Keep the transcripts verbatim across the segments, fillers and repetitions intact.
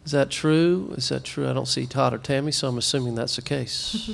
Is that true? Is that true? I don't see Todd or Tammy, so I'm assuming that's the case.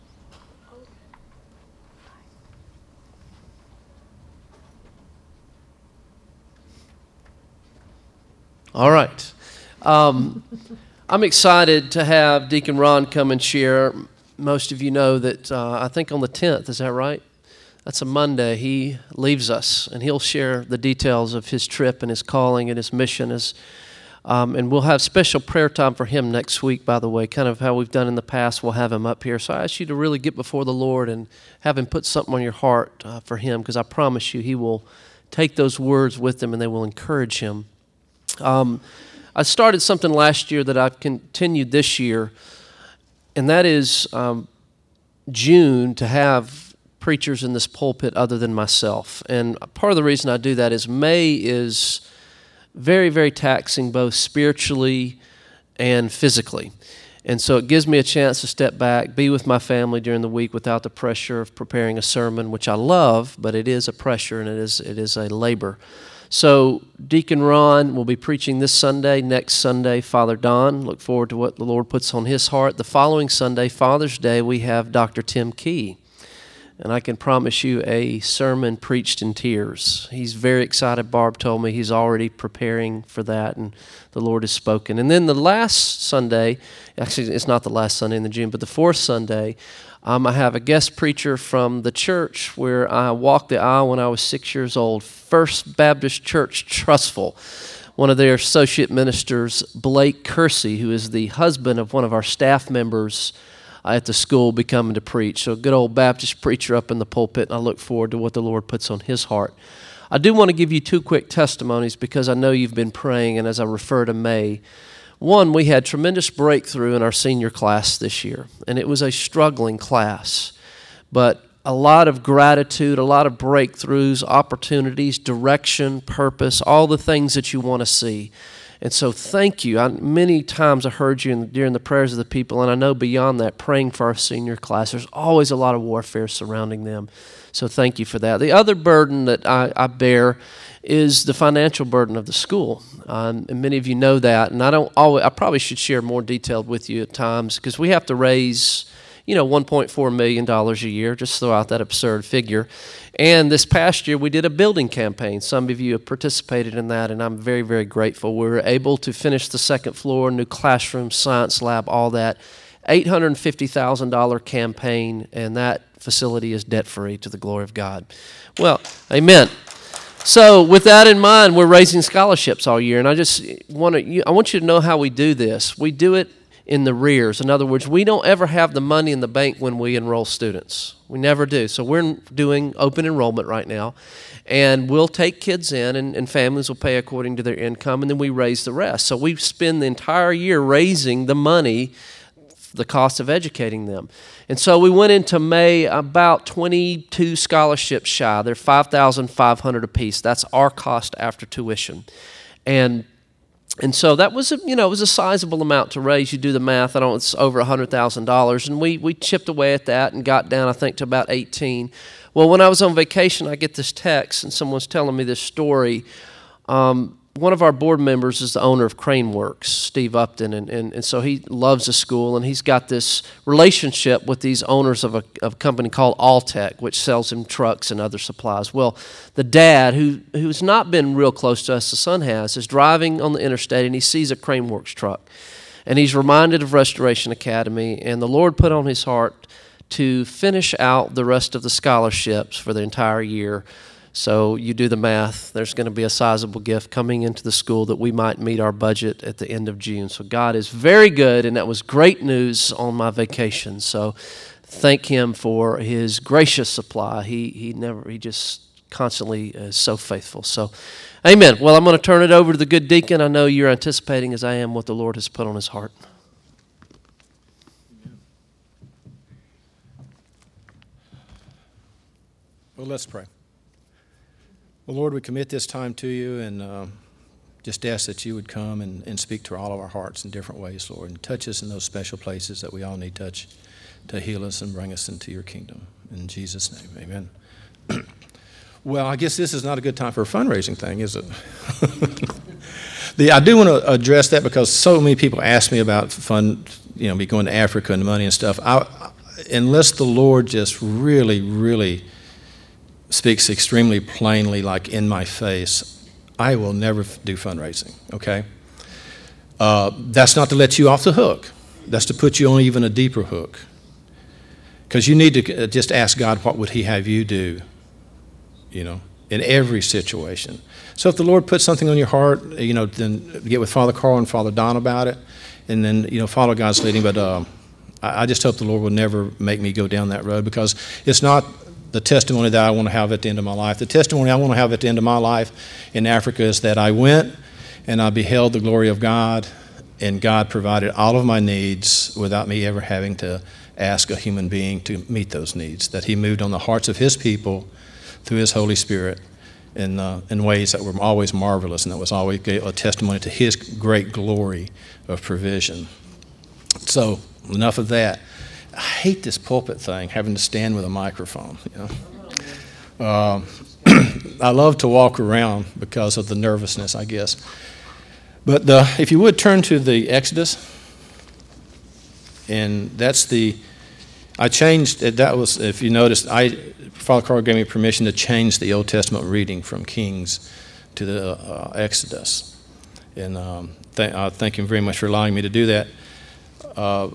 All right. Um, I'm excited to have Deacon Ron come and share. Most of you know that uh, I think on the tenth, is that right? That's a Monday. He leaves us, and he'll share the details of his trip and his calling and his mission. As, um, and we'll have special prayer time for him next week, by the way, kind of how we've done in the past. We'll have him up here. So I ask you to really get before the Lord and have him put something on your heart uh, for him, because I promise you he will take those words with him and they will encourage him. Um, I started something last year that I've continued this year, and that is um, June to have preachers in this pulpit other than myself. And part of the reason I do that is May is very, very taxing both spiritually and physically. And so it gives me a chance to step back, be with my family during the week without the pressure of preparing a sermon, which I love, but it is a pressure and it is it is a labor. So Deacon Ron will be preaching this Sunday. Next Sunday, Father Don. Look forward to what the Lord puts on his heart. The following Sunday, Father's Day, we have Doctor Tim Key. And I can promise you a sermon preached in tears. He's very excited. Barb told me he's already preparing for that, and the Lord has spoken. And then the last Sunday, actually it's not the last Sunday in the June, but the fourth Sunday, um, I have a guest preacher from the church where I walked the aisle when I was six years old, First Baptist Church, Trussville. One of their associate ministers, Blake Kersey, who is the husband of one of our staff members at the school, be coming to preach. So a good old Baptist preacher up in the pulpit, and I look forward to what the Lord puts on his heart. I do want to give you two quick testimonies because I know you've been praying, and as I refer to May, one, we had tremendous breakthrough in our senior class this year, and it was a struggling class, but a lot of gratitude, a lot of breakthroughs, opportunities, direction, purpose, all the things that you want to see. And so thank you. I, many times I heard you in, during the prayers of the people, and I know beyond that, praying for our senior class. There's always a lot of warfare surrounding them. So thank you for that. The other burden that I, I bear is the financial burden of the school. Um, and many of you know that. And I don't always, I probably should share more detailed with you at times, because we have to raise, you know, one point four million dollars a year, just throw out that absurd figure. And this past year, we did a building campaign. Some of you have participated in that, and I'm very, very grateful. We were able to finish the second floor, new classroom, science lab, all that. eight hundred fifty thousand dollars campaign, and that facility is debt-free to the glory of God. Well, amen. So with that in mind, we're raising scholarships all year, and I just want to, I want you to know how we do this. We do it in the rears. In other words, we don't ever have the money in the bank when we enroll students. We never do. So we're doing open enrollment right now, and we'll take kids in, and, and families will pay according to their income, and then we raise the rest. So we spend the entire year raising the money, the cost of educating them. And so we went into May about twenty-two scholarships shy. They're five thousand five hundred dollars apiece. That's our cost after tuition. And And so that was, a, you know, it was a sizable amount to raise. You do the math. I don't. It's over one hundred thousand dollars, and we we chipped away at that and got down, I think, to about eighteen. Well, when I was on vacation, I get this text, and someone's telling me this story. Um, one of our board members is the owner of Crane Works, Steve Upton, and, and, and so he loves the school, and he's got this relationship with these owners of a, of a company called Alltech, which sells him trucks and other supplies. Well, the dad, who who's not been real close to us, the son has, is driving on the interstate, and he sees a Crane Works truck, and he's reminded of Restoration Academy, and the Lord put on his heart to finish out the rest of the scholarships for the entire year. So you do the math. There's going to be a sizable gift coming into the school that we might meet our budget at the end of June. So God is very good, and that was great news on my vacation. So thank Him for His gracious supply. He he never he just constantly is so faithful. So, amen. Well, I'm going to turn it over to the good deacon. I know you're anticipating, as I am, what the Lord has put on his heart. Well, let's pray. Well, Lord, we commit this time to you, and uh, just ask that you would come and, and speak to all of our hearts in different ways, Lord, and touch us in those special places that we all need touch to heal us and bring us into your kingdom. In Jesus' name, amen. Well, I guess this is not a good time for a fundraising thing, is it? the, I do want to address that because so many people ask me about fund, you know, me going to Africa and money and stuff. I, unless the Lord just really, really speaks extremely plainly, like in my face, I will never do fundraising, okay? Uh, that's not to let you off the hook. That's to put you on even a deeper hook. Because you need to just ask God, what would he have you do, you know, in every situation. So if the Lord puts something on your heart, you know, then get with Father Carl and Father Don about it, and then, you know, follow God's leading. But uh, I, I just hope the Lord will never make me go down that road, because it's not the testimony that I want to have at the end of my life. The testimony I want to have at the end of my life in Africa is that I went and I beheld the glory of God, and God provided all of my needs without me ever having to ask a human being to meet those needs, that he moved on the hearts of his people through his Holy Spirit in, uh, in ways that were always marvelous, and that was always a testimony to his great glory of provision. So enough of that. I hate this pulpit thing, having to stand with a microphone. You know, uh, I love to walk around because of the nervousness, I guess. But the, if you would turn to the Exodus, and that's the, I changed, that was, if you noticed, I, Father Carl gave me permission to change the Old Testament reading from Kings to the uh, Exodus. And um, th- I thank him very much for allowing me to do that. Uh,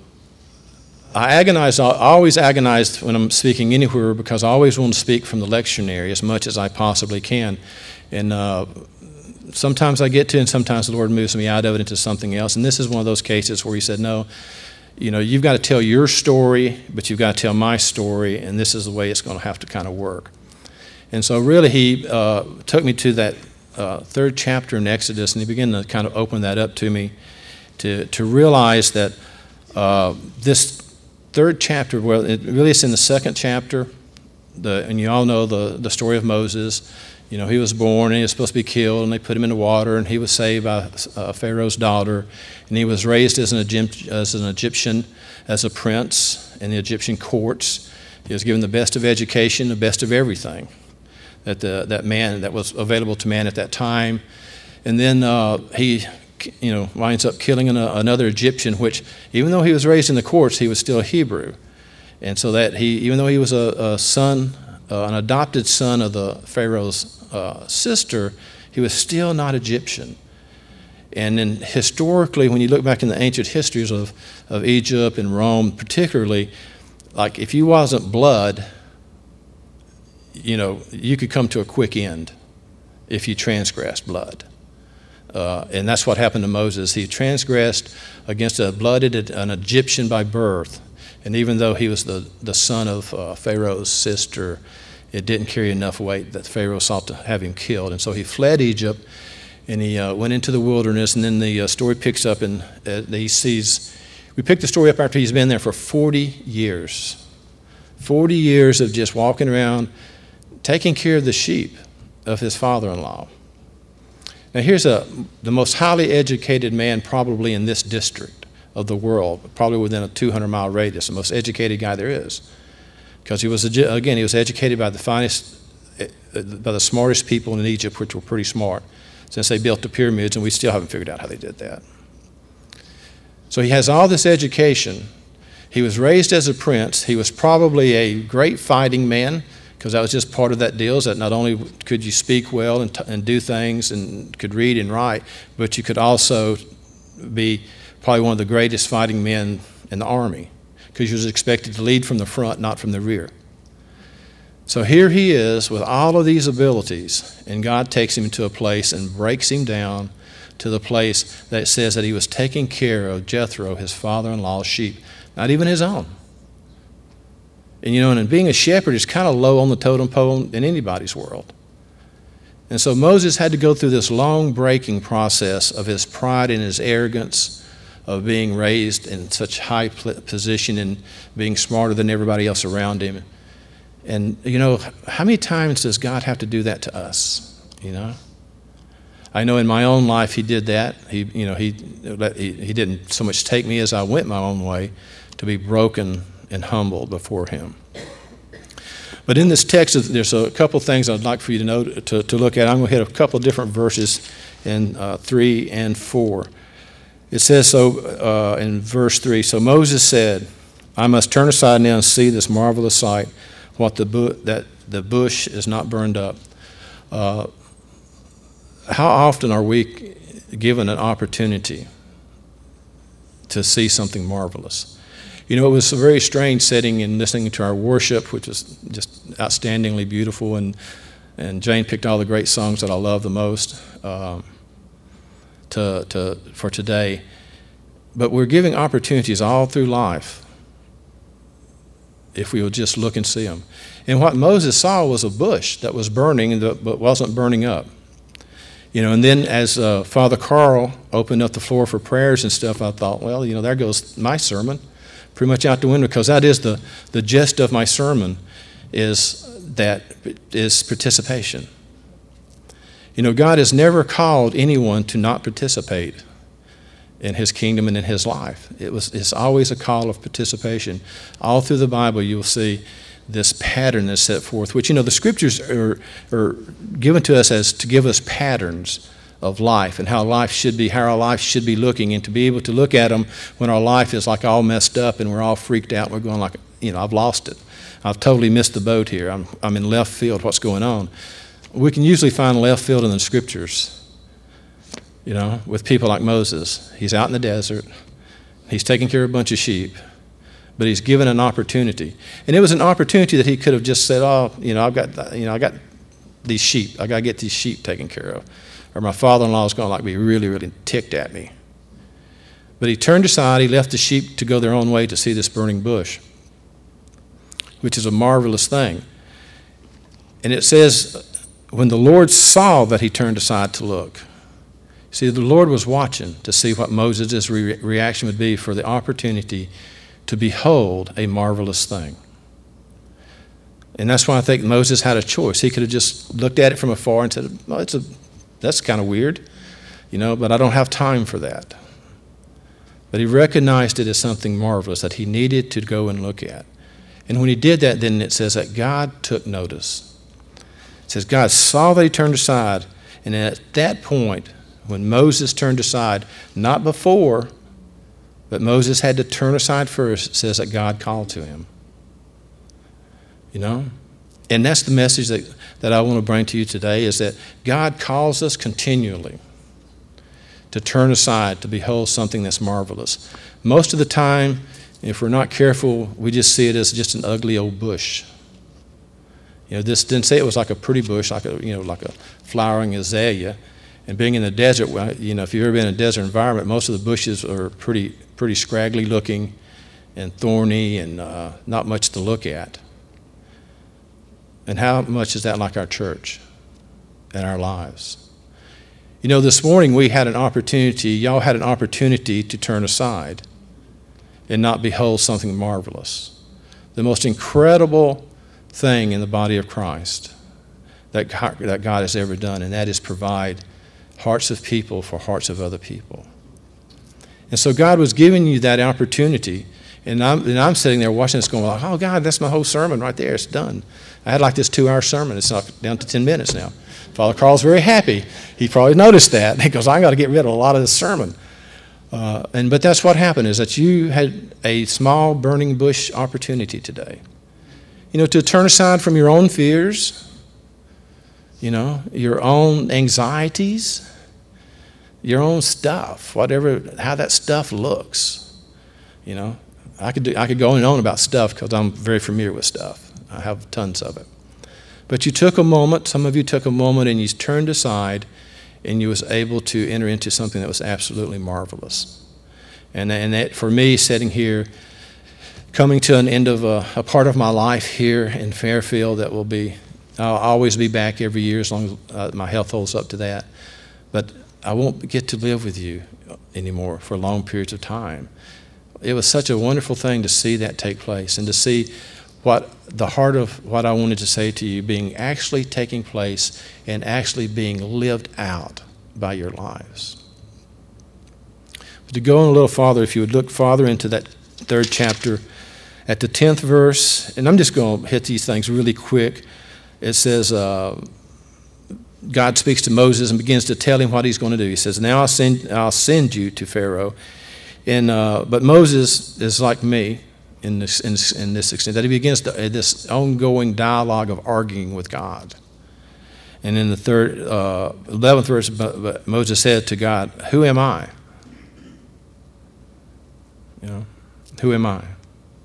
I agonize, I always agonize when I'm speaking anywhere, because I always want to speak from the lectionary as much as I possibly can. And uh, sometimes I get to, and sometimes the Lord moves me out of it into something else. And this is one of those cases where he said, no, you know, you've got to tell your story, but you've got to tell my story, and this is the way it's going to have to kind of work. And so really he uh, took me to that uh, third chapter in Exodus, and he began to kind of open that up to me to, to realize that uh, this third chapter, well, it really is in the second chapter, the, and you all know the, the story of Moses. You know, he was born and he was supposed to be killed, and they put him in the water, and he was saved by uh, Pharaoh's daughter, and he was raised as an, Egypt, as an Egyptian, as a prince in the Egyptian courts. He was given the best of education, the best of everything that the, that man that was available to man at that time. And then uh, he, you know, winds up killing an, another Egyptian, which, even though he was raised in the courts, he was still a Hebrew, and so that he, even though he was a, a son, uh, an adopted son of the Pharaoh's Uh, sister, he was still not Egyptian. And then historically, when you look back in the ancient histories of, of Egypt and Rome particularly, like if you wasn't blood, you know, you could come to a quick end if you transgressed blood. Uh, and that's what happened to Moses. He transgressed against a blooded, an Egyptian by birth. And even though he was the, the son of uh, Pharaoh's sister, it didn't carry enough weight that Pharaoh sought to have him killed. And so he fled Egypt, and he uh, went into the wilderness, and then the uh, story picks up, and uh, he sees, we picked the story up after he's been there for forty years. forty years of just walking around, taking care of the sheep of his father-in-law. Now here's a, the most highly educated man probably in this district of the world, probably within a two hundred mile radius, the most educated guy there is. Because he was, again, he was educated by the finest, by the smartest people in Egypt, which were pretty smart, since they built the pyramids, and we still haven't figured out how they did that. So he has all this education. He was raised as a prince. He was probably a great fighting man, because that was just part of that deal, is that not only could you speak well and, t- and do things and could read and write, but you could also be probably one of the greatest fighting men in the army, because he was expected to lead from the front, not from the rear. So here he is with all of these abilities, and God takes him to a place and breaks him down to the place that says that he was taking care of Jethro, his father-in-law's sheep, not even his own. And you know, and being a shepherd is kind of low on the totem pole in anybody's world. And so Moses had to go through this long breaking process of his pride and his arrogance, of being raised in such high position and being smarter than everybody else around him. And, you know, how many times does God have to do that to us, you know? I know in my own life he did that. He, you know, he, he, he didn't so much take me as I went my own way to be broken and humbled before him. But in this text, there's a couple things I'd like for you to know, to, to look at. I'm going to hit a couple of different verses in uh, three and four. It says so uh, in verse three, so Moses said, I must turn aside now and see this marvelous sight, what the bu- that the bush is not burned up. Uh, how often are we given an opportunity to see something marvelous? You know, it was a very strange setting in listening to our worship, which was just outstandingly beautiful, and and Jane picked all the great songs that I love the most um, to to for today. But we're giving opportunities all through life if we would just look and see them. And what Moses saw was a bush that was burning but wasn't burning up. You know, and then as uh, Father Carl opened up the floor for prayers and stuff, I thought, well, you know, there goes my sermon, pretty much out the window, because that is the, the gist of my sermon, is that is participation. You know, God has never called anyone to not participate in his kingdom and in his life. It was it's always a call of participation. All through the Bible you will see this pattern that's set forth, which, you know, the scriptures are, are given to us as to give us patterns of life and how life should be, how our life should be looking, and to be able to look at them when our life is like all messed up and we're all freaked out and we're going like, you know, I've lost it. I've totally missed the boat here. I'm, I'm in left field. What's going on? We can usually find left field in the scriptures, you know, with people like Moses. He's out in the desert. He's taking care of a bunch of sheep. But he's given an opportunity. And it was an opportunity that he could have just said, oh, you know, I've got, you know, I got these sheep. I got to get these sheep taken care of. Or my father-in-law is going to like be really, really ticked at me. But he turned aside. He left the sheep to go their own way to see this burning bush, which is a marvelous thing. And it says, when the Lord saw that he turned aside to look. See, the Lord was watching to see what Moses' re- reaction would be for the opportunity to behold a marvelous thing. And that's why I think Moses had a choice. He could have just looked at it from afar and said, well, it's a, that's kind of weird, you know, but I don't have time for that. But he recognized it as something marvelous that he needed to go and look at. And when he did that, then it says that God took notice. It says God saw that he turned aside, and at that point, when Moses turned aside, not before, but Moses had to turn aside first, it says that God called to him. You know? And that's the message that, that I want to bring to you today, is that God calls us continually to turn aside, to behold something that's marvelous. Most of the time, if we're not careful, we just see it as just an ugly old bush. You know, this didn't say it was like a pretty bush, like a, you know, like a flowering azalea. And being in the desert, you know, if you've ever been in a desert environment, most of the bushes are pretty, pretty scraggly looking and thorny and uh, not much to look at. And how much is that like our church and our lives? You know, this morning we had an opportunity, y'all had an opportunity to turn aside and not behold something marvelous. The most incredible thing in the body of Christ that God, that God has ever done, and that is provide hearts of people for hearts of other people. And so God was giving you that opportunity, and I'm, and I'm sitting there watching this going, oh, God, that's my whole sermon right there. It's done. I had like this two-hour sermon. It's down to ten minutes now. Father Carl's very happy. He probably noticed that. He goes, I got to get rid of a lot of this sermon. Uh, and But that's what happened, is that you had a small burning bush opportunity today. You know, to turn aside from your own fears, you know, your own anxieties, your own stuff, whatever, how that stuff looks. You know, I could do, I could go on and on about stuff because I'm very familiar with stuff. I have tons of it. But you took a moment, some of you took a moment and you turned aside and you was able to enter into something that was absolutely marvelous. And, and that, for me, sitting here, coming to an end of a, a part of my life here in Fairfield that will be, I'll always be back every year as long as uh, my health holds up to that. But I won't get to live with you anymore for long periods of time. It was such a wonderful thing to see that take place and to see what the heart of what I wanted to say to you being actually taking place and actually being lived out by your lives. But to go on a little farther, if you would look farther into that third chapter, at the tenth verse, and I'm just going to hit these things really quick. It says, uh, God speaks to Moses and begins to tell him what he's going to do. He says, now I'll send, I'll send you to Pharaoh. And, uh, but Moses is like me in this, in, in this extent, that he begins to, uh, this ongoing dialogue of arguing with God. And in the third, uh, eleventh verse, Moses said to God, who am I? You know, who am I?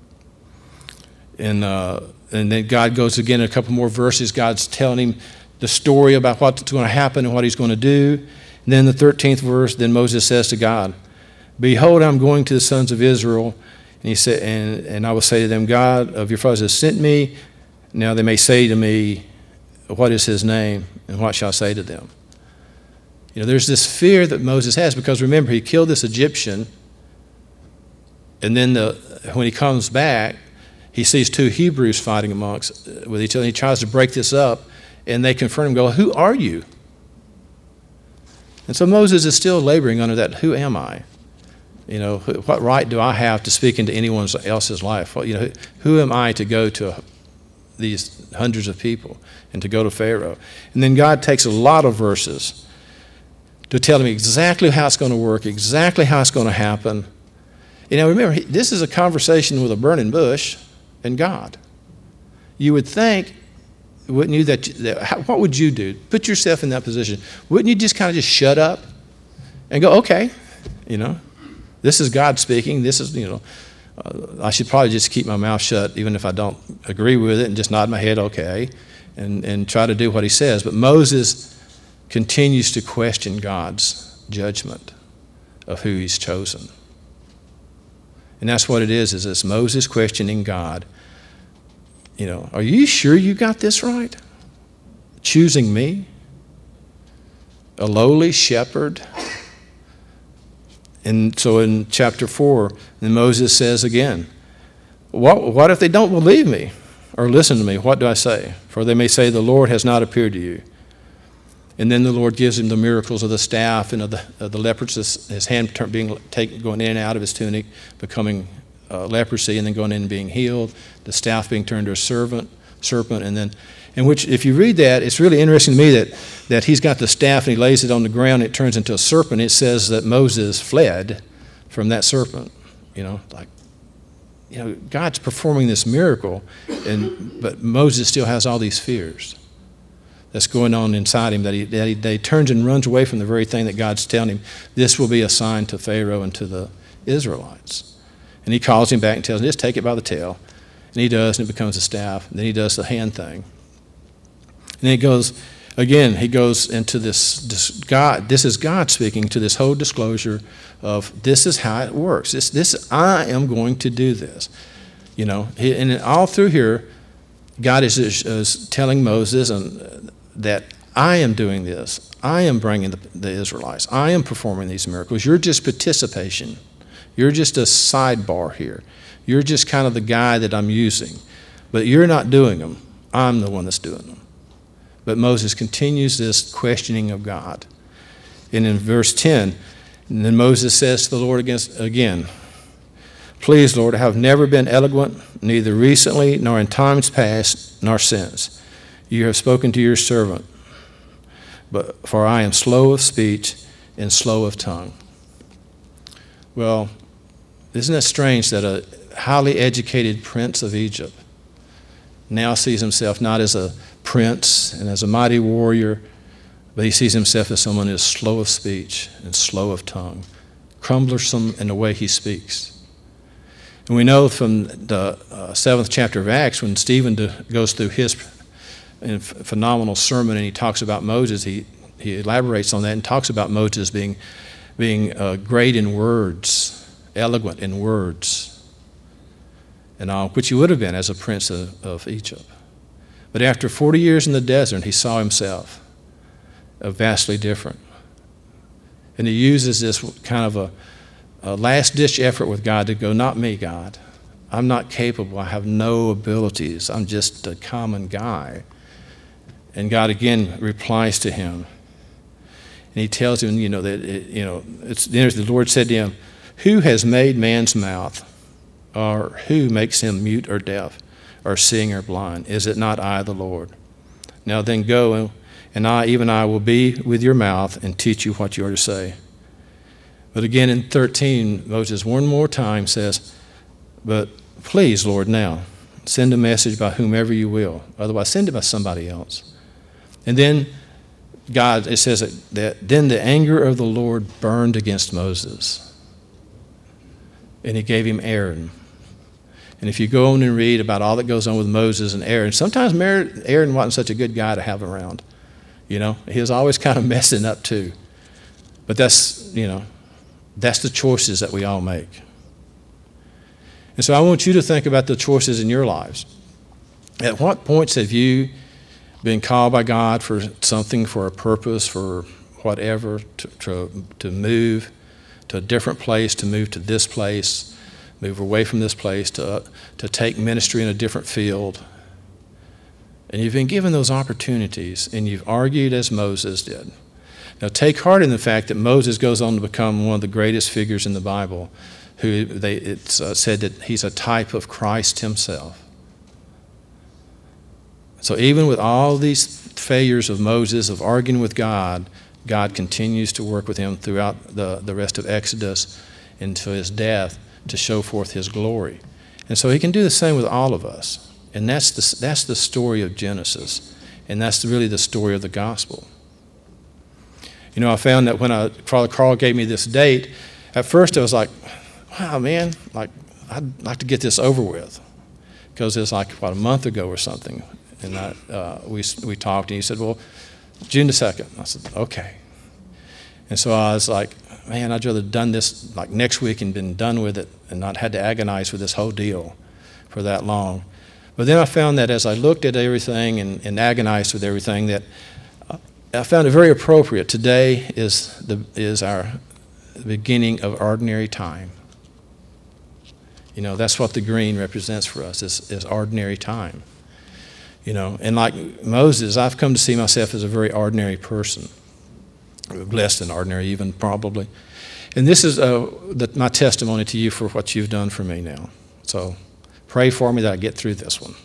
And, uh, and then God goes again a couple more verses. God's telling him the story about what's going to happen and what he's going to do. And then the thirteenth verse, then Moses says to God, behold, I'm going to the sons of Israel, and he said, and, and I will say to them, God of your fathers has sent me. Now they may say to me, what is his name, and what shall I say to them? You know, there's this fear that Moses has, because remember, he killed this Egyptian, and then the, when he comes back, he sees two Hebrews fighting amongst with each other. He tries to break this up, and they confront him, go, who are you? And so Moses is still laboring under that, who am I? You know, what right do I have to speak into anyone else's life? Well, you know, who am I to go to these hundreds of people and to go to Pharaoh? And then God takes a lot of verses to tell him exactly how it's going to work, exactly how it's going to happen. You know, remember, this is a conversation with a burning bush and God. You would think, wouldn't you, that, that how, what would you do? Put yourself in that position. Wouldn't you just kind of just shut up and go, okay, you know, this is God speaking. This is, you know, uh, I should probably just keep my mouth shut even if I don't agree with it and just nod my head, okay, and, and try to do what he says. But Moses continues to question God's judgment of who he's chosen. And that's what it is, is it's Moses questioning God. You know, are you sure you got this right? Choosing me? A lowly shepherd? And so in chapter four, then Moses says again, what, what if they don't believe me or listen to me? What do I say? For they may say, the Lord has not appeared to you. And then the Lord gives him the miracles of the staff and of the, of the leprosy, his, his hand turn, being taken, going in and out of his tunic, becoming uh, leprosy, and then going in and being healed, the staff being turned to a serpent, serpent, and then, in which, if you read that, it's really interesting to me that, that he's got the staff and he lays it on the ground, and it turns into a serpent. It says that Moses fled from that serpent. You know, like, you know, God's performing this miracle, and but Moses still has all these fears that's going on inside him, that he, that he, that he turns and runs away from the very thing that God's telling him, this will be a sign to Pharaoh and to the Israelites. And he calls him back and tells him, just take it by the tail. And he does, and it becomes a staff. And then he does the hand thing. And then he goes, again, he goes into this, this God, this is God speaking to this whole disclosure of this is how it works. This, this I am going to do this. You know, he, and all through here, God is, is telling Moses and, that I am doing this. I am bringing the, the Israelites. I am performing these miracles. You're just participation. You're just a sidebar here. You're just kind of the guy that I'm using. But you're not doing them. I'm the one that's doing them. But Moses continues this questioning of God. And in verse ten, and then Moses says to the Lord against, again, please, Lord, I have never been eloquent, neither recently nor in times past nor since. You have spoken to your servant, but for I am slow of speech and slow of tongue. Well, isn't it strange that a highly educated prince of Egypt now sees himself not as a prince and as a mighty warrior, but he sees himself as someone who is slow of speech and slow of tongue, cumbersome in the way he speaks. And we know from the uh, seventh chapter of Acts, when Stephen do, goes through his in phenomenal sermon, and he talks about Moses. He he elaborates on that and talks about Moses being being uh, great in words, eloquent in words, and all, which he would have been as a prince of, of Egypt. But after forty years in the desert, he saw himself uh, vastly different, and he uses this kind of a, a last-ditch effort with God to go, not me, God. I'm not capable. I have no abilities. I'm just a common guy. And God again replies to him, and he tells him, you know, that it, you know, it's the Lord said to him, "Who has made man's mouth, or who makes him mute or deaf, or seeing or blind? Is it not I, the Lord? Now then, go and I, even I, will be with your mouth and teach you what you are to say. But again in thirteen, Moses one more time says, but please, Lord, now send a message by whomever you will. Otherwise, send it by somebody else. And then God, it says that, that then the anger of the Lord burned against Moses. And he gave him Aaron. And if you go on and read about all that goes on with Moses and Aaron, sometimes Aaron wasn't such a good guy to have around. You know, he was always kind of messing up too. But that's, you know, that's the choices that we all make. And so I want you to think about the choices in your lives. At what points have you been called by God for something, for a purpose, for whatever, to, to, to move to a different place, to move to this place, move away from this place, to, to take ministry in a different field? And you've been given those opportunities, and you've argued as Moses did. Now, take heart in the fact that Moses goes on to become one of the greatest figures in the Bible, who they, it's uh, said that he's a type of Christ himself. So even with all these failures of Moses, of arguing with God, God continues to work with him throughout the, the rest of Exodus until his death to show forth his glory. And so he can do the same with all of us. And that's the, that's the story of Genesis. And that's really the story of the gospel. You know, I found that when I, Father Carl gave me this date, at first I was like, wow, man, like, I'd like to get this over with. Because it was like, what, a month ago or something. And I, uh, we, we talked, and he said, well, June the second. I said, okay. And so I was like, man, I'd rather have done this like next week and been done with it and not had to agonize with this whole deal for that long. But then I found that as I looked at everything and, and agonized with everything, that I found it very appropriate. Today is the is our beginning of ordinary time. You know, that's what the green represents for us, is, is ordinary time. You know, and like Moses, I've come to see myself as a very ordinary person, less than ordinary even, probably. And this is uh, the, my testimony to you for what you've done for me now. So pray for me that I get through this one.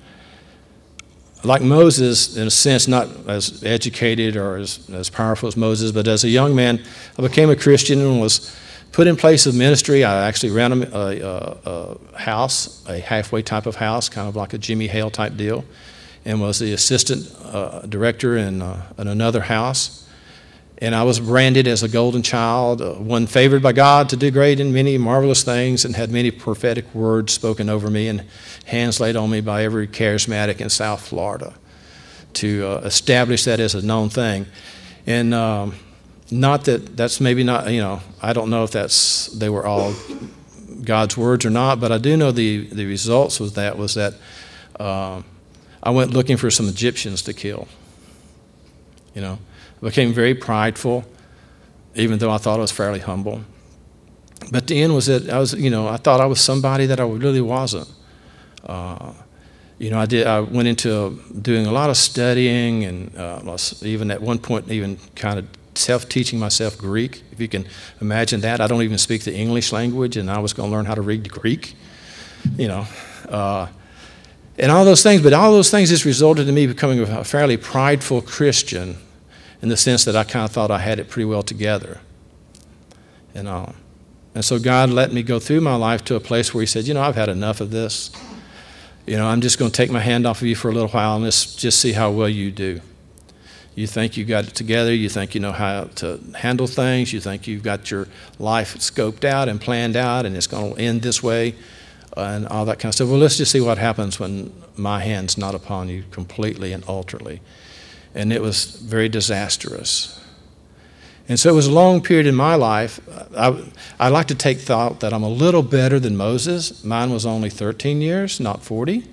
Like Moses, in a sense, not as educated or as, as powerful as Moses, but as a young man, I became a Christian and was put in place of ministry. I actually ran a, a, a house, a halfway type of house, kind of like a Jimmy Hale type deal, and was the assistant uh, director in, uh, in another house. And I was branded as a golden child, uh, one favored by God to do great and many marvelous things, and had many prophetic words spoken over me and hands laid on me by every charismatic in South Florida to uh, establish that as a known thing. And um, not that that's maybe not, you know, I don't know if that's they were all God's words or not, but I do know the, the results of that was that uh, I went looking for some Egyptians to kill, you know. I became very prideful, even though I thought I was fairly humble. But the end was that I was, you know, I thought I was somebody that I really wasn't. Uh, you know, I did. I went into doing a lot of studying, and uh, was even at one point even kind of self-teaching myself Greek. If you can imagine that, I don't even speak the English language, and I was going to learn how to read Greek. You know, uh, and all those things. But all those things just resulted in me becoming a fairly prideful Christian, in the sense that I kind of thought I had it pretty well together. And, uh, and so God let me go through my life to a place where he said, you know, I've had enough of this. You know, I'm just going to take my hand off of you for a little while and just, just see how well you do. You think you got it together. You think you know how to handle things. You think you've got your life scoped out and planned out, and it's going to end this way, uh, and all that kind of stuff. Well, let's just see what happens when my hand's not upon you completely and utterly. And it was very disastrous. And so it was a long period in my life. I, I like to take thought that I'm a little better than Moses. Mine was only thirteen years, not forty,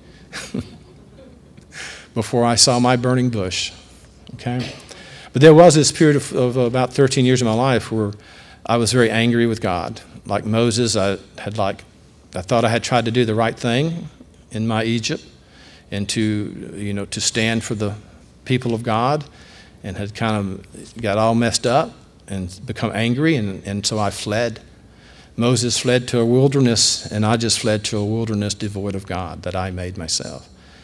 before I saw my burning bush. Okay? But there was this period of, of about thirteen years of my life where I was very angry with God. Like Moses, I had like, I thought I had tried to do the right thing in my Egypt, and to, you know, to stand for the people of God, and had kind of got all messed up and become angry, and, and so I fled. Moses fled to a wilderness, and I just fled to a wilderness devoid of God that I made myself.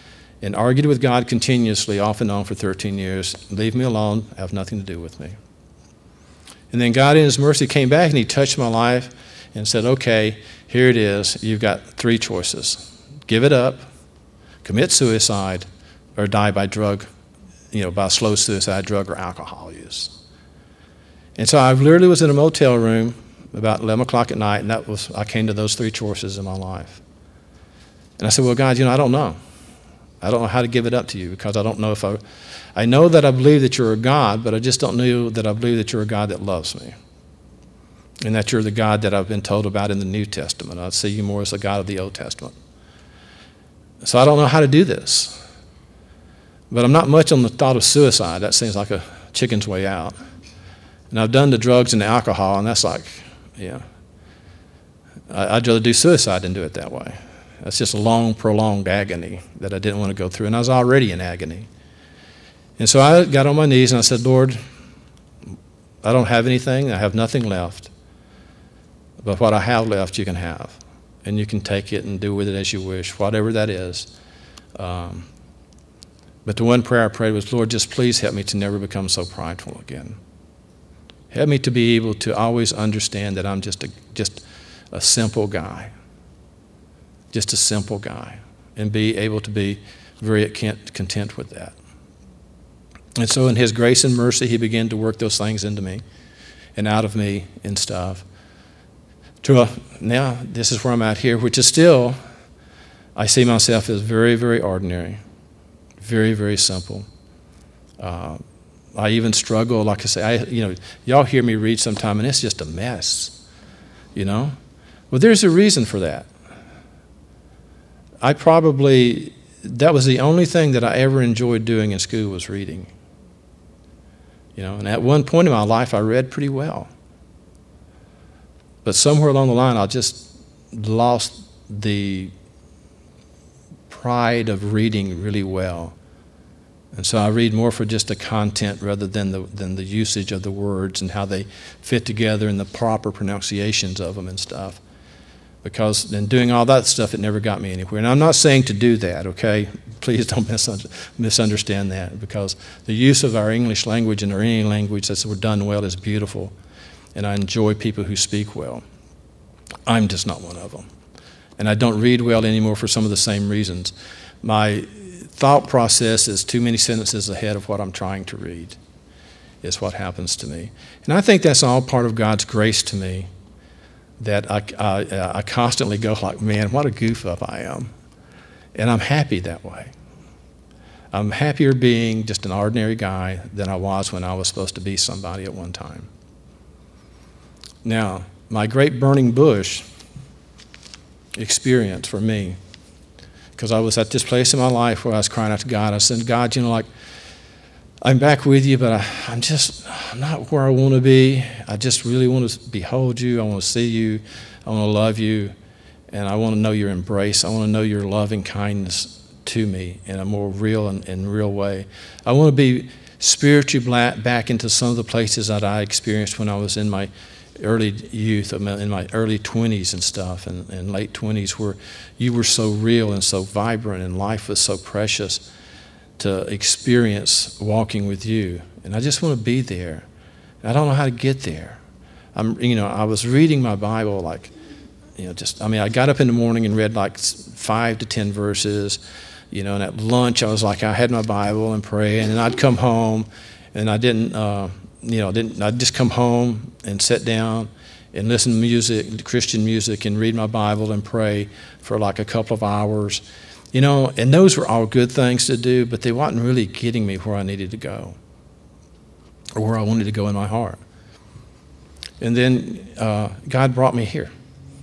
and argued with God continuously, off and on for thirteen years. Leave me alone, have nothing to do with me. And then God in his mercy came back and he touched my life and said, okay, here it is. You've got three choices. Give it up, commit suicide, or die by drug, you know, by slow suicide, drug or alcohol use. And so I literally was in a motel room about eleven o'clock at night, and that was, I came to those three choices in my life. And I said, well, God, you know, I don't know. I don't know how to give it up to you because I don't know if I, I know that I believe that you're a God, but I just don't know that I believe that you're a God that loves me. And that you're the God that I've been told about in the New Testament. I see you more as the God of the Old Testament. So I don't know how to do this. But I'm not much on the thought of suicide. That seems like a chicken's way out. And I've done the drugs and the alcohol, and that's like, yeah. I'd rather do suicide than do it that way. That's just a long, prolonged agony that I didn't want to go through, and I was already in agony. And so I got on my knees and I said, Lord, I don't have anything. I have nothing left. But what I have left, you can have. And you can take it and do with it as you wish, whatever that is. Um, but the one prayer I prayed was, Lord, just please help me to never become so prideful again. Help me to be able to always understand that I'm just a, just a simple guy. Just a simple guy. And be able to be very content with that. And so in his grace and mercy, he began to work those things into me and out of me and stuff. To a, now, this is where I'm at here, which is still, I see myself as very, very ordinary, very, very simple. Uh, I even struggle, like I say, I, you know, y'all hear me read sometime, and it's just a mess, you know? Well, there's a reason for that. I probably, that was the only thing that I ever enjoyed doing in school was reading. You know, and at one point in my life, I read pretty well. But somewhere along the line, I just lost the pride of reading really well. And so I read more for just the content rather than the than the usage of the words and how they fit together and the proper pronunciations of them and stuff. Because in doing all that stuff, it never got me anywhere. And I'm not saying to do that, okay? Please don't misunderstand that, because the use of our English language and our any language that's we're done well is beautiful. And I enjoy people who speak well. I'm just not one of them. And I don't read well anymore for some of the same reasons. My thought process is too many sentences ahead of what I'm trying to read, is what happens to me. And I think that's all part of God's grace to me, that I, I, I constantly go like, man, what a goof up I am. And I'm happy that way. I'm happier being just an ordinary guy than I was when I was supposed to be somebody at one time. Now, my great burning bush experience for me, because I was at this place in my life where I was crying out to God. I said, God, you know, like, I'm back with you, but I, I'm just I'm not where I want to be. I just really want to behold you. I want to see you. I want to love you. And I want to know your embrace. I want to know your loving kindness to me in a more real and, and real way. I want to be spiritually back into some of the places that I experienced when I was in my early youth, in my early twenties and stuff, and, and late twenties, where you were so real and so vibrant and life was so precious to experience walking with you. And I just want to be there. I don't know how to get there. I'm, you know, I was reading my Bible like, you know, just, I mean, I got up in the morning and read like five to ten verses, you know, and at lunch I was like, I had my Bible and pray, and then I'd come home and I didn't, uh, you know, didn't, I'd just come home and sit down and listen to music, Christian music, and read my Bible and pray for like a couple of hours. You know, and those were all good things to do, but they wasn't really getting me where I needed to go or where I wanted to go in my heart. And then uh, God brought me here.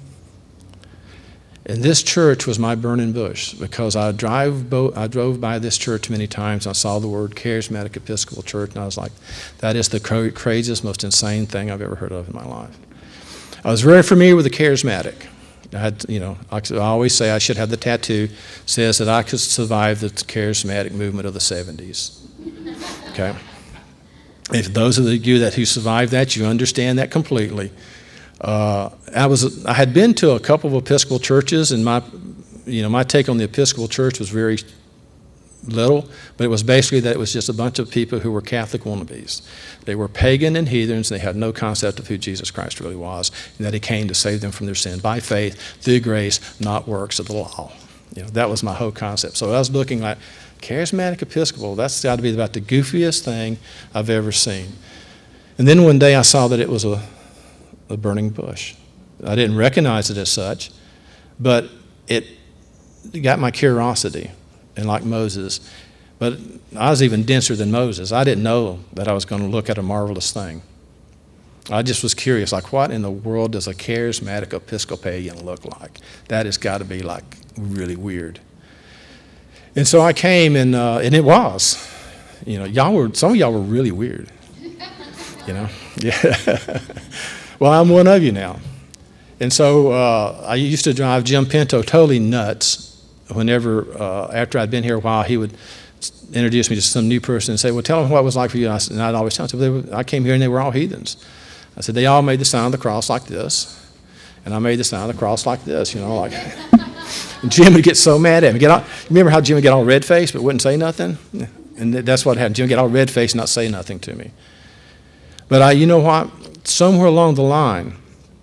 And this church was my burning bush, because I drive bo- I drove by this church many times. I saw the word Charismatic Episcopal Church, and I was like, that is the cra- craziest, most insane thing I've ever heard of in my life. I was very familiar with the Charismatic. I had, you know, I always say I should have the tattoo says that I could survive the Charismatic movement of the seventies. Okay? If those of you that who survived that, you understand that completely. Uh, I was I had been to a couple of Episcopal churches, and my, you know, my take on the Episcopal Church was very little, but it was basically that it was just a bunch of people who were Catholic wannabes. They were pagan and heathens, and they had no concept of who Jesus Christ really was, and that he came to save them from their sin by faith, through grace, not works of the law. You know, that was my whole concept. So I was looking like, charismatic Episcopal, that's got to be about the goofiest thing I've ever seen. And then one day I saw that it was a, a burning bush. I didn't recognize it as such, but it got my curiosity. And like Moses, but I was even denser than Moses. I didn't know that I was going to look at a marvelous thing. I just was curious, like, what in the world does a charismatic Episcopalian look like? That has got to be like really weird. And so I came, and uh, and it was, you know, y'all were some of y'all were really weird, you know, yeah. Well, I'm one of you now, and so uh, I used to drive Jim Pinto totally nuts. Whenever, uh, after I'd been here a while, he would introduce me to some new person and say, well, tell them what it was like for you. And, I said, and I'd always tell them, they were, I came here and they were all heathens. I said, they all made the sign of the cross like this, and I made the sign of the cross like this, you know, like. And Jim would get so mad at me. Get all, remember how Jim would get all red-faced but wouldn't say nothing? And that's what happened. Jim would get all red-faced and not say nothing to me. But I, you know what? Somewhere along the line,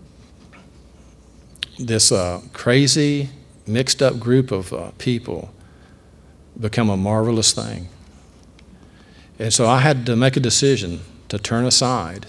this uh, crazy, mixed up group of uh, people become a marvelous thing. And so I had to make a decision to turn aside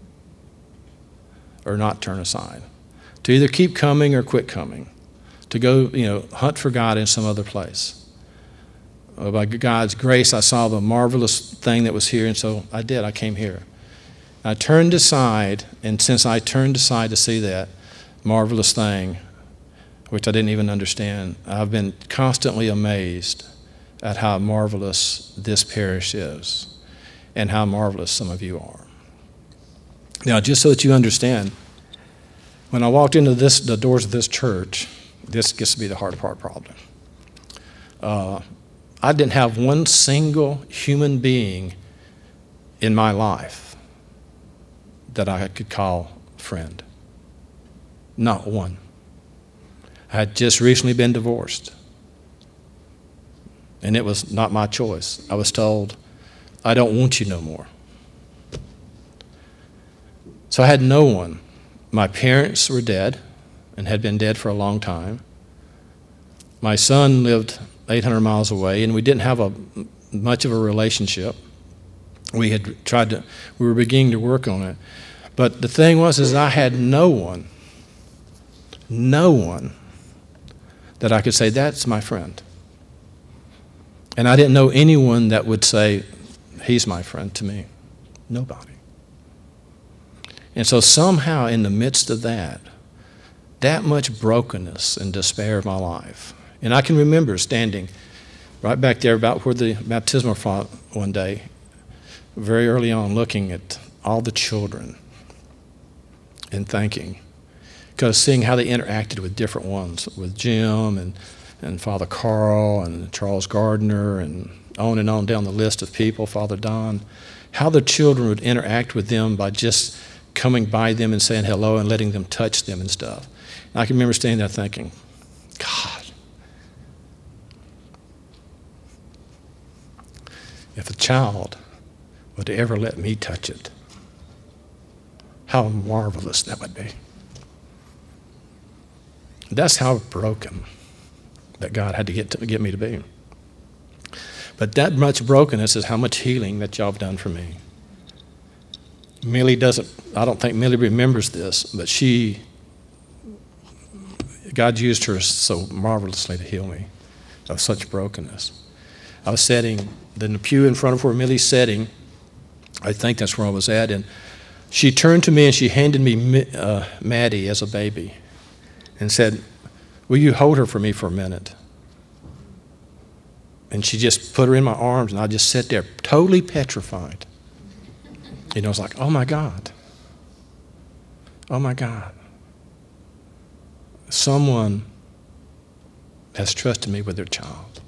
or not turn aside, to either keep coming or quit coming, to go, you know, hunt for God in some other place. Uh, by God's grace, I saw the marvelous thing that was here, and so I did. I came here. I turned aside, and since I turned aside to see that marvelous thing, which I didn't even understand, I've been constantly amazed at how marvelous this parish is and how marvelous some of you are. Now, just so that you understand, when I walked into this, the doors of this church, this gets to be the hard part problem. Uh, I didn't have one single human being in my life that I could call friend. Not one. I had just recently been divorced. And it was not my choice. I was told, I don't want you no more. So I had no one. My parents were dead and had been dead for a long time. My son lived eight hundred miles away, and we didn't have a much of a relationship. We had tried to, we were beginning to work on it. But the thing was, is I had no one, no one that I could say, that's my friend. And I didn't know anyone that would say, he's my friend to me. Nobody. And so somehow in the midst of that, that much brokenness and despair of my life, and I can remember standing right back there about where the baptismal font one day, very early on, looking at all the children and thinking, because seeing how they interacted with different ones, with Jim and, and Father Carl and Charles Gardner and on and on down the list of people, Father Don, how the children would interact with them by just coming by them and saying hello and letting them touch them and stuff. And I can remember standing there thinking, God, if a child would ever let me touch it, how marvelous that would be. That's how broken that God had to get to get me to be. But that much brokenness is how much healing that y'all have done for me. Millie doesn't, I don't think Millie remembers this, but she, God used her so marvelously to heal me of such brokenness. I was sitting in the pew in front of where Millie's sitting. I think that's where I was at, and she turned to me and she handed me uh, Maddie as a baby and said, will you hold her for me for a minute? And she just put her in my arms, and I just sat there totally petrified. You know, it's like, oh my God. Oh my God. Someone has trusted me with their child.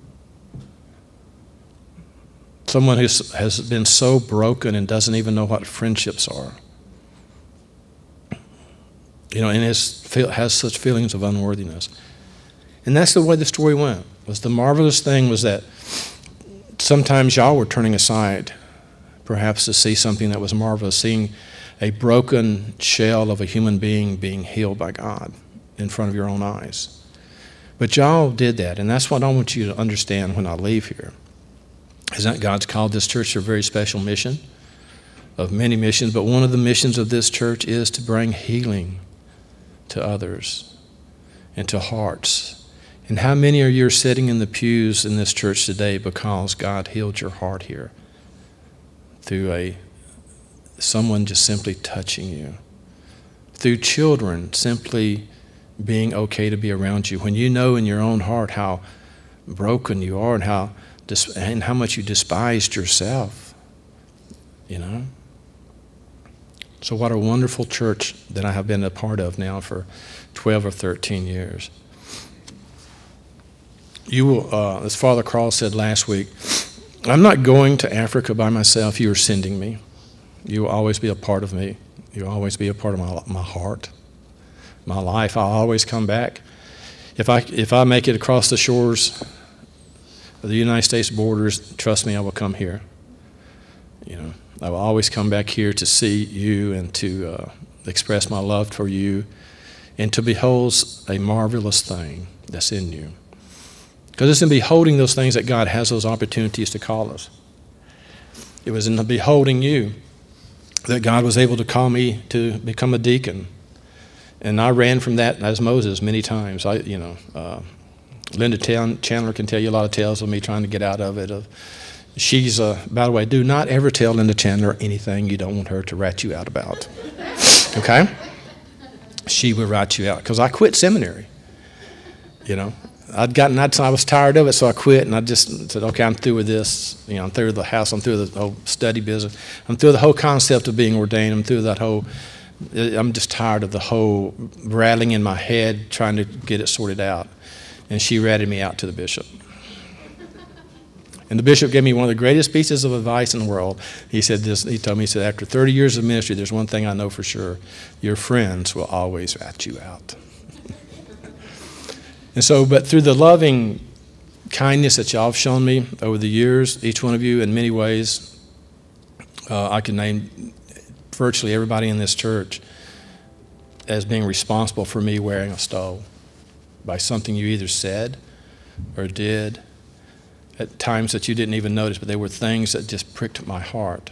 Someone who has been so broken and doesn't even know what friendships are. You know, and has, has such feelings of unworthiness. And that's the way the story went. Was the marvelous thing was that sometimes y'all were turning aside, perhaps to see something that was marvelous, seeing a broken shell of a human being being healed by God in front of your own eyes. But y'all did that, and that's what I want you to understand when I leave here, is that God's called this church to a very special mission, of many missions, but one of the missions of this church is to bring healing to others and to hearts. And how many of you are sitting in the pews in this church today because God healed your heart here through a someone just simply touching you, through children simply being okay to be around you, when you know in your own heart how broken you are and how and how much you despised yourself, you know. So what a wonderful church that I have been a part of now for twelve or thirteen years. You will, uh, as Father Carl said last week, I'm not going to Africa by myself. You are sending me. You will always be a part of me. You will always be a part of my my heart, my life. I'll always come back. If I if I make it across the shores of the United States borders, trust me, I will come here. You know, I will always come back here to see you and to uh, express my love for you and to behold a marvelous thing that's in you. Because it's in beholding those things that God has those opportunities to call us. It was in the beholding you that God was able to call me to become a deacon. And I ran from that as Moses many times. I, you know, uh, Linda Chandler can tell you a lot of tales of me trying to get out of it. Of, she's, uh, by the way, do not ever tell Linda Chandler anything you don't want her to rat you out about. Okay? She will rat you out. Because I quit seminary. You know, I'd gotten, I'd, I was tired of it, so I quit, and I just said, okay, I'm through with this. You know, I'm through with the house. I'm through with the whole study business. I'm through with the whole concept of being ordained. I'm through with that whole, I'm just tired of the whole rattling in my head trying to get it sorted out. And she ratted me out to the bishop. And the bishop gave me one of the greatest pieces of advice in the world. He said this, he told me, he said, after thirty years of ministry, there's one thing I know for sure. Your friends will always rat you out. And so, but through the loving kindness that y'all have shown me over the years, each one of you in many ways, uh, I can name virtually everybody in this church as being responsible for me wearing a stole by something you either said or did at times that you didn't even notice, but they were things that just pricked my heart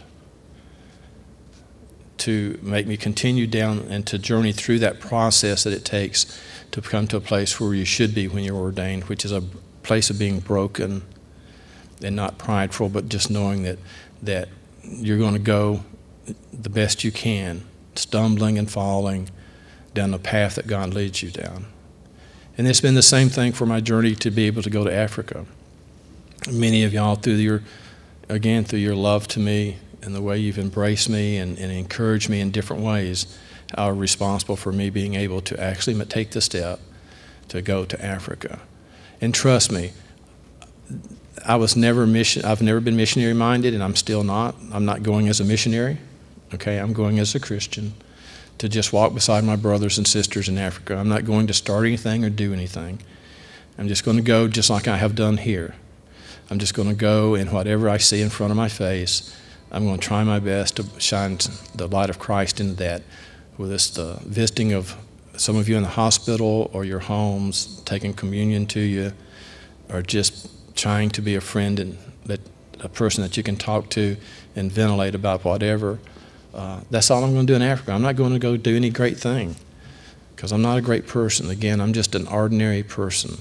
to make me continue down and to journey through that process that it takes to come to a place where you should be when you're ordained, which is a place of being broken and not prideful, but just knowing that that you're going to go the best you can, stumbling and falling down the path that God leads you down. And it's been the same thing for my journey to be able to go to Africa. Many of y'all, through your, again, through your love to me and the way you've embraced me and, and encouraged me in different ways, are responsible for me being able to actually take the step to go to Africa. And trust me, I was never mission. I've never been missionary minded, and I'm still not. I'm not going as a missionary. Okay, I'm going as a Christian to just walk beside my brothers and sisters in Africa. I'm not going to start anything or do anything. I'm just going to go just like I have done here. I'm just going to go, and whatever I see in front of my face, I'm going to try my best to shine the light of Christ into that. Whether it's the visiting of some of you in the hospital or your homes, taking communion to you, or just trying to be a friend and that a person that you can talk to and ventilate about whatever. Uh, that's all I'm going to do in Africa. I'm not going to go do any great thing because I'm not a great person. Again, I'm just an ordinary person.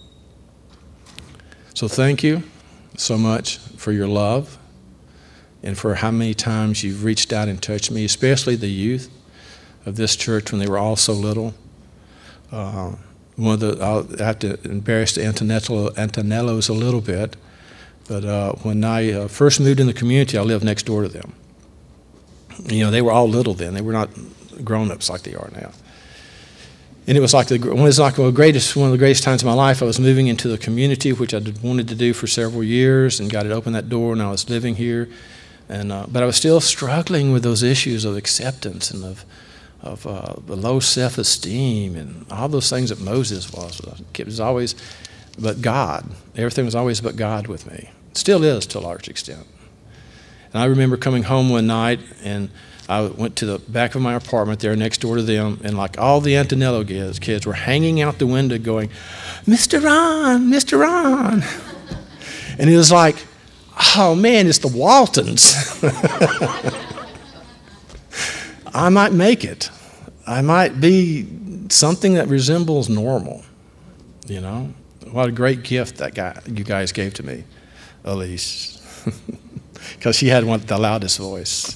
So thank you so much for your love and for how many times you've reached out and touched me, especially the youth of this church when they were all so little. Uh, one of the, I'll have to embarrass the Antonello, Antonellos a little bit, but uh, when I uh, first moved in the community, I lived next door to them. You know, they were all little then. They were not grown-ups like they are now. And it was like the it was like the greatest one of the greatest times of my life. I was moving into the community, which I did, wanted to do for several years, and God had opened that door, and I was living here. And uh, but I was still struggling with those issues of acceptance and of of uh, the low self-esteem and all those things that Moses was. It was always but God. Everything was always but God with me. Still is to a large extent. And I remember coming home one night, and I went to the back of my apartment there next door to them, and like all the Antonello kids, kids were hanging out the window going, Mister Ron, Mister Ron. And it was like, oh man, it's the Waltons. I might make it. I might be something that resembles normal, you know. What a great gift that guy, you guys gave to me, Elise. Because she had one the loudest voice.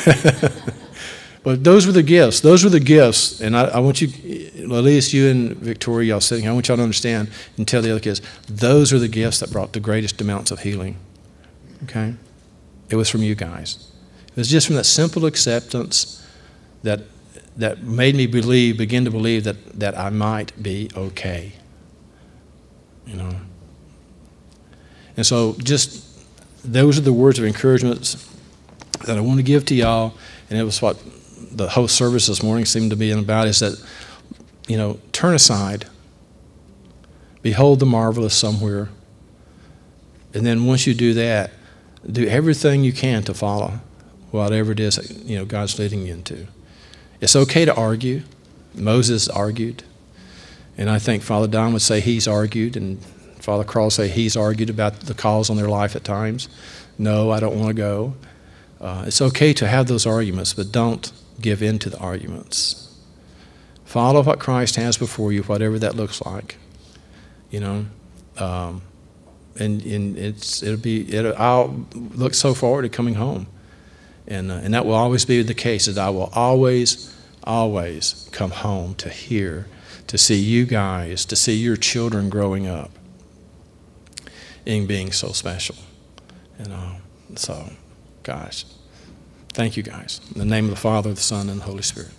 But those were the gifts. Those were the gifts. And I, I want you, Elise, you and Victoria, y'all sitting here, I want y'all to understand and tell the other kids, those are the gifts that brought the greatest amounts of healing. Okay? It was from you guys. It was just from that simple acceptance that that made me believe, begin to believe that, that I might be okay. You know? And so just, those are the words of encouragement that I want to give to y'all. And it was what the whole service this morning seemed to be about, is that, you know, turn aside, behold the marvelous somewhere, and then once you do that, do everything you can to follow whatever it is that, you know, God's leading you into. It's okay to argue. Moses argued, and I think Father Don would say he's argued, and Father Carl would say he's argued about the calls on their life at times. No, I don't want to go. Uh, it's okay to have those arguments, but don't give in to the arguments. Follow what Christ has before you, whatever that looks like. You know, um, and and it's it'll be it'll, I'll look so forward to coming home, and uh, and that will always be the case. That I will always always come home to hear, to see you guys, to see your children growing up, and being so special. You know, so. Guys, thank you guys. In the name of the Father, the Son, and the Holy Spirit.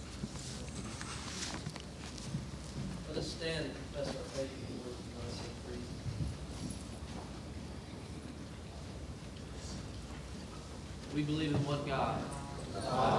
Let us stand and confess our faith in the Lord nice and free. We believe in one God, the Father,